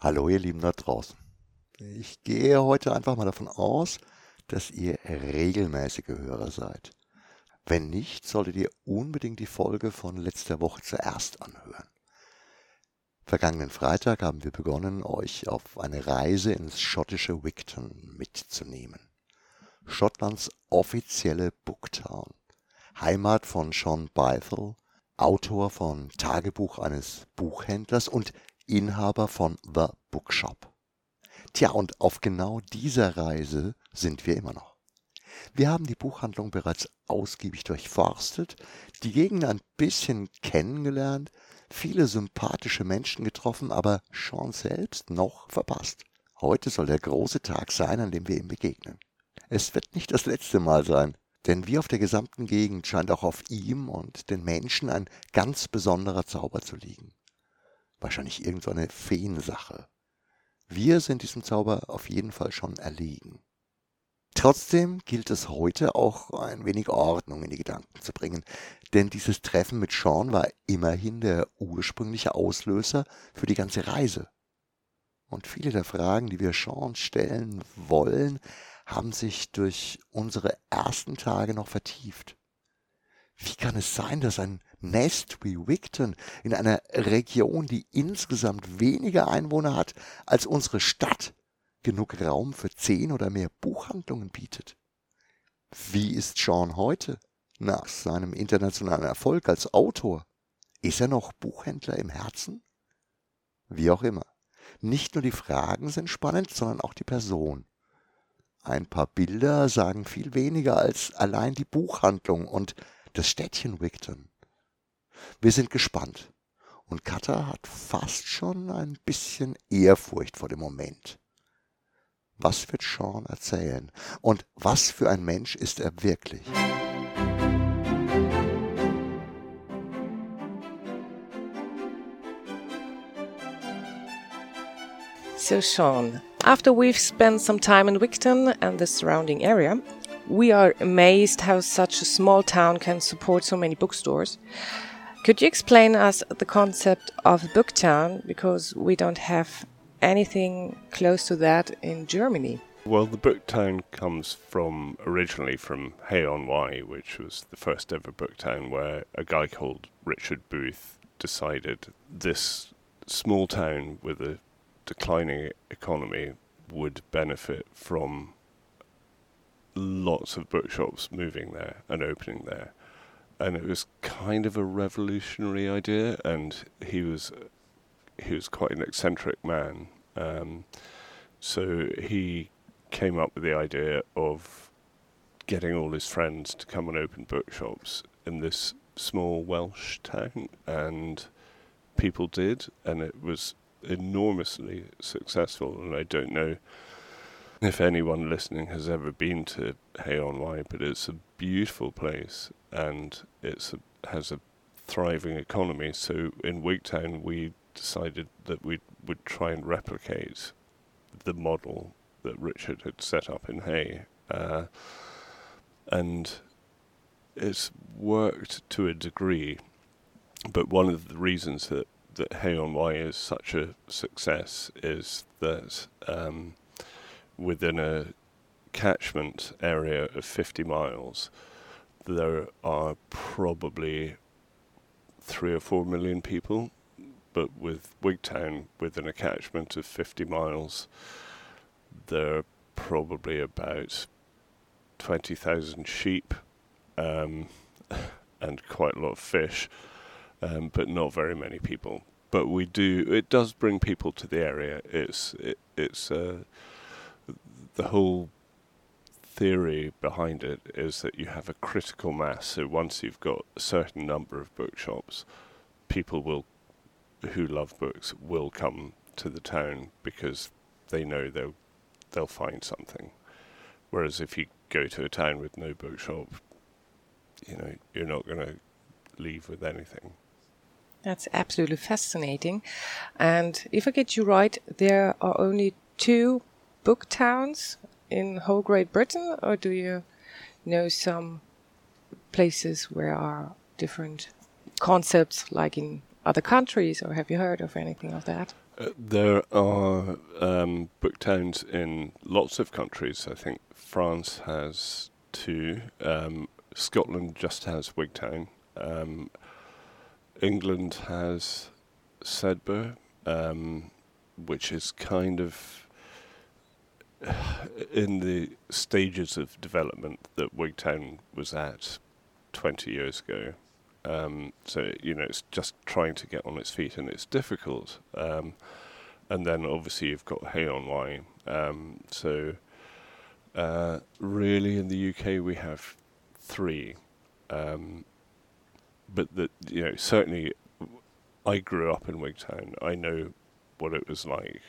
Hallo ihr Lieben da draußen. Ich gehe heute einfach mal davon aus, dass ihr regelmäßige Hörer seid. Wenn nicht, solltet ihr unbedingt die Folge von letzter Woche zuerst anhören. Vergangenen Freitag haben wir begonnen, euch auf eine Reise ins schottische Wigton mitzunehmen. Schottlands offizielle Booktown. Heimat von John Bythell, Autor von Tagebuch eines Buchhändlers und Inhaber von The Bookshop. Tja, und auf genau dieser Reise sind wir immer noch. Wir haben die Buchhandlung bereits ausgiebig durchforstet, die Gegend ein bisschen kennengelernt, viele sympathische Menschen getroffen, aber Sean selbst noch verpasst. Heute soll der große Tag sein, an dem wir ihm begegnen. Es wird nicht das letzte Mal sein, denn wie auf der gesamten Gegend scheint auch auf ihm und den Menschen ein ganz besonderer Zauber zu liegen. Wahrscheinlich irgend so eine Feensache. Wir sind diesem Zauber auf jeden Fall schon erlegen. Trotzdem gilt es heute auch ein wenig Ordnung in die Gedanken zu bringen, denn dieses Treffen mit Sean war immerhin der ursprüngliche Auslöser für die ganze Reise. Und viele der Fragen, die wir Sean stellen wollen, haben sich durch unsere ersten Tage noch vertieft. Wie kann es sein, dass ein Nest wie Wigton in einer Region, die insgesamt weniger Einwohner hat als unsere Stadt, genug Raum für 10 oder mehr Buchhandlungen bietet? Wie ist Sean heute, nach seinem internationalen Erfolg als Autor? Ist er noch Buchhändler im Herzen? Wie auch immer. Nicht nur die Fragen sind spannend, sondern auch die Person. Ein paar Bilder sagen viel weniger als allein die Buchhandlung und das Städtchen Wigton. Wir sind gespannt und Katha hat fast schon ein bisschen Ehrfurcht vor dem Moment. Was wird Sean erzählen und was für ein Mensch ist er wirklich? So Sean, after we've spent some time in Wigton and the surrounding area, we are amazed how such a small town can support so many bookstores. Could you explain us the concept of a book town, because we don't have anything close to that in Germany? Well, the book town comes originally from Hay-on-Wye, which was the first ever book town, where a guy called Richard Booth decided this small town with a declining economy would benefit from lots of bookshops moving there and opening there. And it was kind of a revolutionary idea, and he was quite an eccentric man. So he came up with the idea of getting all his friends to come and open bookshops in this small Welsh town, and people did, and it was enormously successful. And I don't know if anyone listening has ever been to Hay-on-Wye, but it's a beautiful place, and has a thriving economy. So in Wigtown we decided that we would try and replicate the model that Richard had set up in Hay, and it's worked to a degree. But one of the reasons that Hay-on-Wye is such a success is that within a catchment area of 50 miles, there are probably 3 or 4 million people. But with Wigtown, within a catchment of 50 miles, there are probably about 20,000 sheep and quite a lot of fish, but not very many people. But it does bring people to the area. It's the whole theory behind it is that you have a critical mass. So once you've got a certain number of bookshops, people who love books will come to the town because they know they'll find something. Whereas if you go to a town with no bookshop, you're not going to leave with anything. That's absolutely fascinating. And if I get you right, there are only 2 book towns in whole Great Britain, or do you know some places where are different concepts like in other countries, or have you heard of anything of that? There are book towns in lots of countries. I think France has 2. Scotland just has Wigtown. England has Sedbergh, which is kind of in the stages of development that Wigtown was at 20 years ago. So, it's just trying to get on its feet, and it's difficult. And then obviously you've got Hay on Wye. Really in the UK we have 3. But certainly I grew up in Wigtown. I know what it was like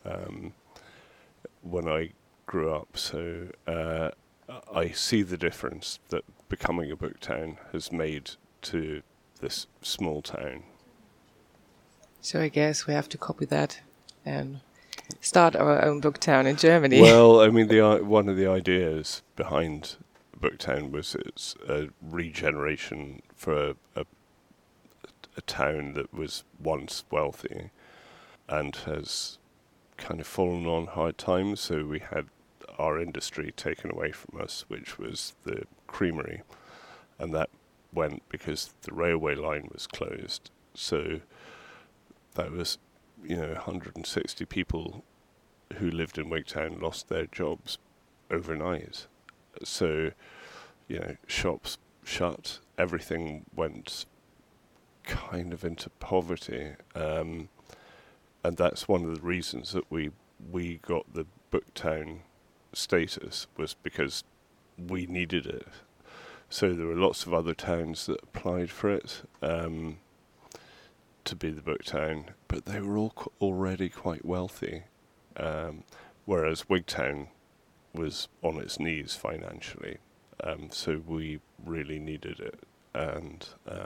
when I grew up. So I see the difference that becoming a book town has made to this small town. So I guess we have to copy that and start our own book town in Germany. Well, I mean, one of the ideas behind Booktown was it's a regeneration for a town that was once wealthy and has kind of fallen on hard times. So we had our industry taken away from us, which was the creamery, and that went because the railway line was closed. So that was, 160 people who lived in Wigtown lost their jobs overnight. So, shops shut, everything went kind of into poverty. And that's one of the reasons that we got the Booktown status, was because we needed it. So there were lots of other towns that applied for it to be the Booktown, but they were all already quite wealthy, whereas Wigtown was on its knees financially. So we really needed it, and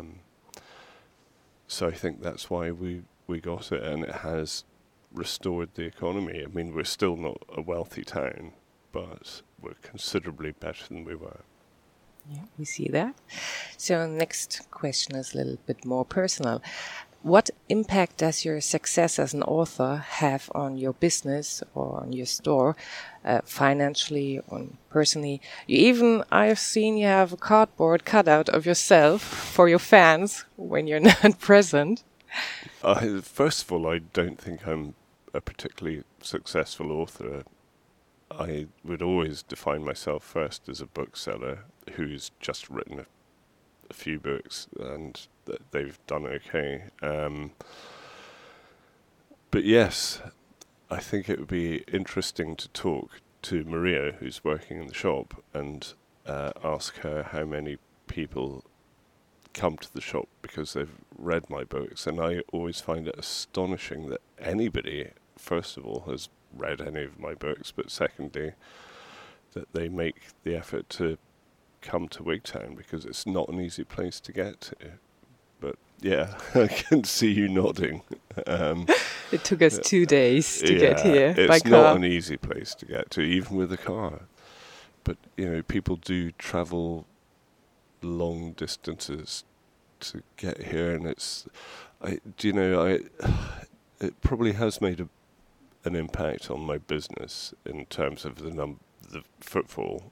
so I think that's why we got it, and it has restored the economy. I mean, we're still not a wealthy town, but we're considerably better than we were. Yeah, we see that. So next question is a little bit more personal. What impact does your success as an author have on your business or on your store, financially or personally? I've seen you have a cardboard cutout of yourself for your fans when you're not present. First of all, I don't think I'm a particularly successful author. I would always define myself first as a bookseller who's just written a few books and they've done okay. But yes, I think it would be interesting to talk to Maria, who's working in the shop, and ask her how many people come to the shop because they've read my books. And I always find it astonishing that anybody, first of all, has read any of my books, but secondly, that they make the effort to come to Wigtown, because it's not an easy place to get to. But yeah, I can see you nodding. It took us 2 days to get here by car. It's not an easy place to get to, even with a car. But, people do travel long distances to get here, and it probably has made an impact on my business in terms of the footfall.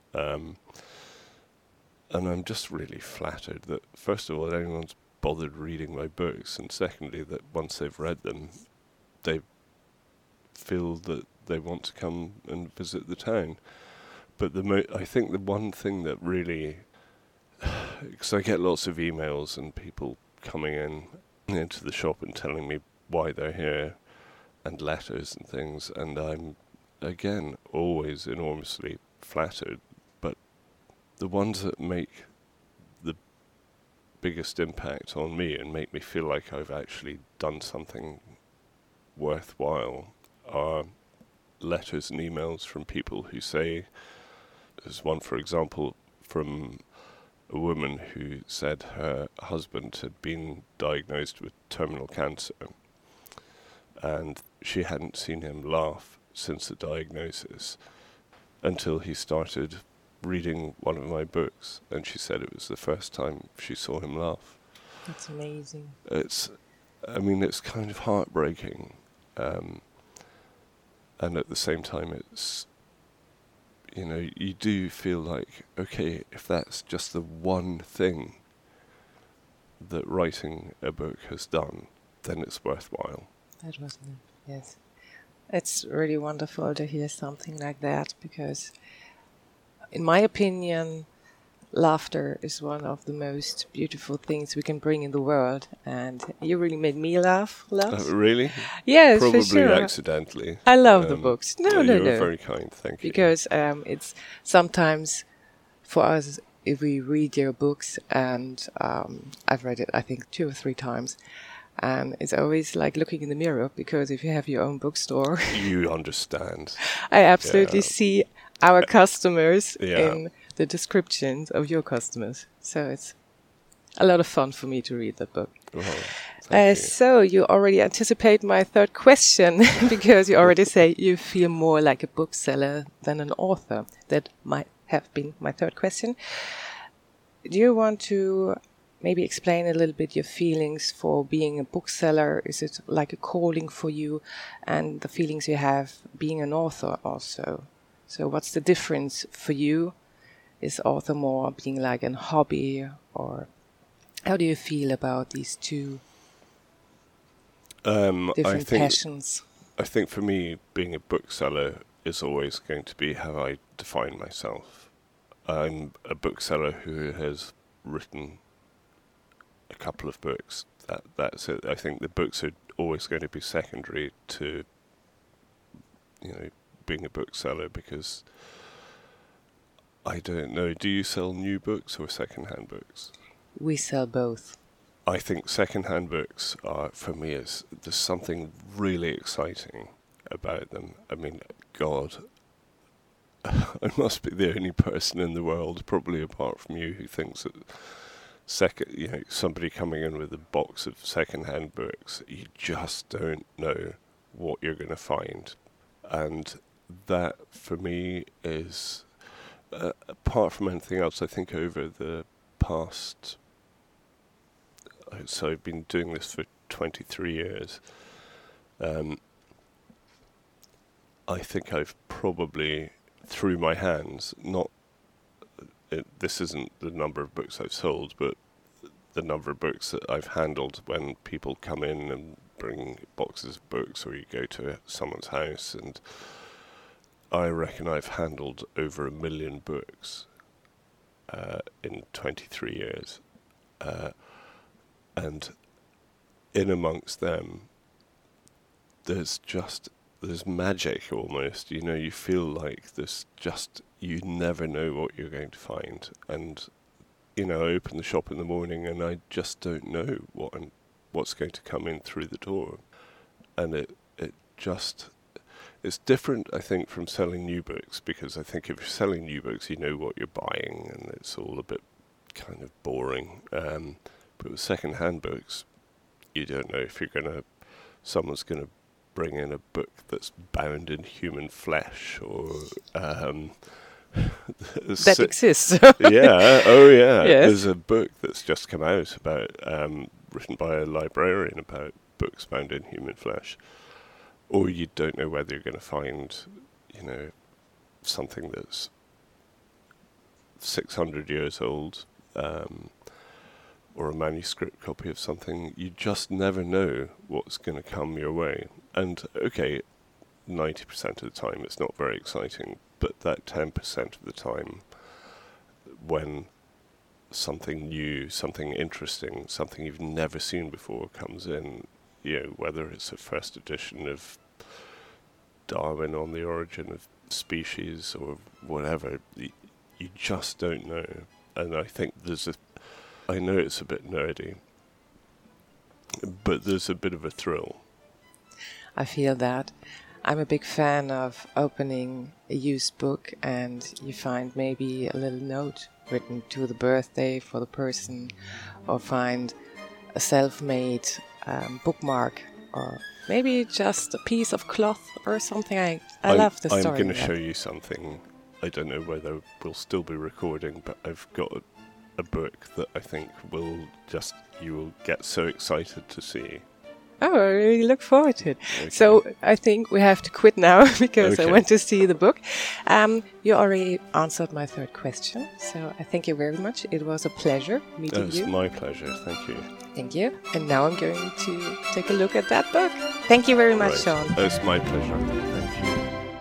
And I'm just really flattered that, first of all, anyone's bothered reading my books, and secondly, that once they've read them, they feel that they want to come and visit the town. But I think the one thing that really, because I get lots of emails and people coming into the shop and telling me why they're here, and letters and things, and I'm, again, always enormously flattered. But the ones that make the biggest impact on me and make me feel like I've actually done something worthwhile are letters and emails from people who say, there's one, for example, from a woman who said her husband had been diagnosed with terminal cancer, and she hadn't seen him laugh since the diagnosis until he started reading one of my books, and she said it was the first time she saw him laugh. That's amazing. It's kind of heartbreaking. and at the same time, it's, you know, you do feel like, okay, if that's just the one thing that writing a book has done, then it's worthwhile. That wasn't it. Yes. It's really wonderful to hear something like that, because in my opinion, laughter is one of the most beautiful things we can bring in the world, and you really made me laugh a lot. Really? Yes, Probably for sure. accidentally. I love the books. No. You were very kind, thank you. Because it's sometimes for us, if we read your books, and I've read it I think 2 or 3 times, and it's always like looking in the mirror, because if you have your own bookstore, You understand. I absolutely Yeah. see our customers Yeah. in the descriptions of your customers. So it's a lot of fun for me to read that book. Well, thank you. So you already anticipate my third question, because you already say you feel more like a bookseller than an author. That might have been my third question. Do you want to maybe explain a little bit your feelings for being a bookseller? Is it like a calling for you, and the feelings you have being an author also? So what's the difference for you? Is author more being like a hobby, or how do you feel about these two different passions? I think for me, being a bookseller is always going to be how I define myself. I'm a bookseller who has written a couple of books. That's it. I think the books are always going to be secondary to, you know, being a bookseller, because I don't know. Do you sell new books or second-hand books? We sell both. I think second-hand books are, for me, there's something really exciting about them. I mean, God, I must be the only person in the world, probably apart from you, who thinks that somebody coming in with a box of second-hand books, you just don't know what you're going to find. And that, for me, is, apart from anything else, I think over the past, so I've been doing this for 23 years, I think I've probably, through my hands, this isn't the number of books I've sold, but the number of books that I've handled when people come in and bring boxes of books, or you go to someone's house, and I reckon I've handled over 1 million books in 23 years. And in amongst them, there's magic almost. You know, you feel like you never know what you're going to find. And, you know, I open the shop in the morning and I just don't know what's going to come in through the door. And it's different, I think, from selling new books, because I think if you're selling new books, you know what you're buying, and it's all a bit kind of boring. But with second-hand books, you don't know if someone's going to bring in a book that's bound in human flesh, or that exists. Yeah, oh yeah. Yes. There's a book that's just come out about written by a librarian about books bound in human flesh. Or you don't know whether you're going to find, you know, something that's 600 years old, or a manuscript copy of something. You just never know what's going to come your way. And, okay, 90% of the time it's not very exciting, but that 10% of the time, when something new, something interesting, something you've never seen before comes in, you know, whether it's a first edition of Darwin on the Origin of Species or whatever, you just don't know. And I think I know it's a bit nerdy, but there's a bit of a thrill. I feel that. I'm a big fan of opening a used book and you find maybe a little note written to the birthday for the person, or find a self-made bookmark, or maybe just a piece of cloth or something. I love the story. I'm going to show you something. I don't know whether we'll still be recording, but I've got a book that I think you will get so excited to see. Oh, I really look forward to it. Okay. So I think we have to quit now because I Okay. went to see the book. You already answered my third question, so I thank you very much. It was a pleasure meeting It's you. my pleasure. Thank you. Thank you. And now I'm going to take a look at that book. Thank you very much, Right. Sean. It's my pleasure. Thank you.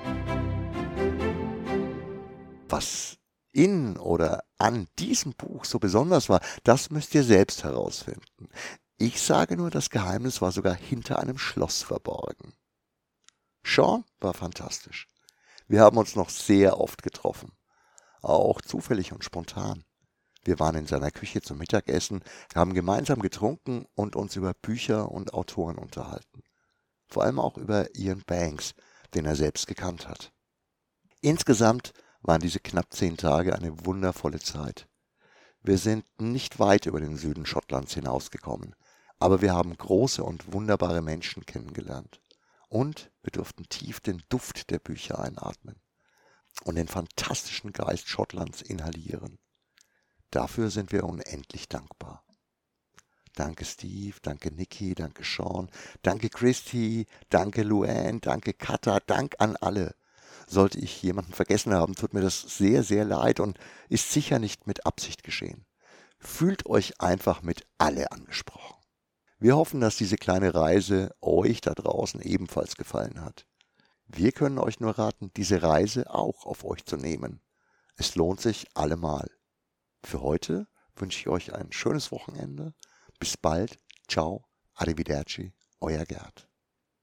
Was in oder an diesem Buch so besonders war, das müsst ihr selbst herausfinden. Ich sage nur, das Geheimnis war sogar hinter einem Schloss verborgen. Sean war fantastisch. Wir haben uns noch sehr oft getroffen, auch zufällig und spontan. Wir waren in seiner Küche zum Mittagessen, haben gemeinsam getrunken und uns über Bücher und Autoren unterhalten. Vor allem auch über Ian Banks, den er selbst gekannt hat. Insgesamt waren diese knapp 10 Tage eine wundervolle Zeit. Wir sind nicht weit über den Süden Schottlands hinausgekommen, aber wir haben große und wunderbare Menschen kennengelernt. Und wir durften tief den Duft der Bücher einatmen und den fantastischen Geist Schottlands inhalieren. Dafür sind wir unendlich dankbar. Danke Steve, danke Niki, danke Sean, danke Christy, danke Luann, danke Katha, Dank an alle. Sollte ich jemanden vergessen haben, tut mir das sehr, sehr leid und ist sicher nicht mit Absicht geschehen. Fühlt euch einfach mit alle angesprochen. Wir hoffen, dass diese kleine Reise euch da draußen ebenfalls gefallen hat. Wir können euch nur raten, diese Reise auch auf euch zu nehmen. Es lohnt sich allemal. Für heute wünsche ich euch ein schönes Wochenende. Bis bald. Ciao. Arrivederci. Euer Gerd.